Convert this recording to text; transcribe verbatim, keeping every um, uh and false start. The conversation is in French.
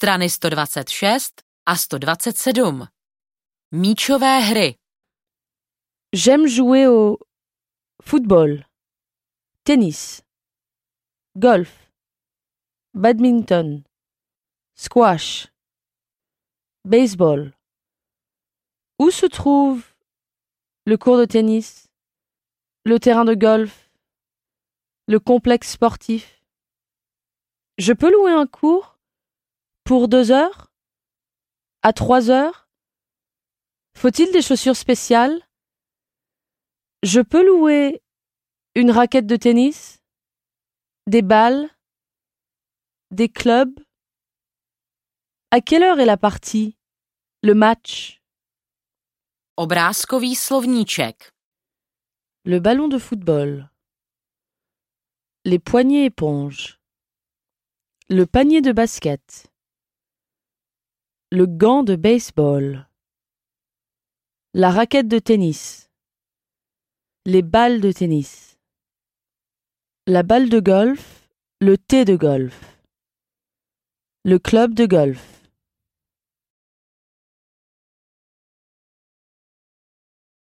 Strany sto dvacet šest a sto dvacet sedm. Míčové hry. J'aime jouer au football, tennis, golf, badminton, squash, baseball. Où se trouve le cours de tennis, le terrain de golf, le complexe sportif? Je peux louer un cours pour deux heures? À trois heures? Faut-il des chaussures spéciales? Je peux louer une raquette de tennis? Des balles? Des clubs? À quelle heure est la partie? Le match? Obrázkový slovníček. Le ballon de football. Les poignées éponges. Le panier de basket. Le gant de baseball. La raquette de tennis. Les balles de tennis. La balle de golf. Le thé de golf. Le club de golf.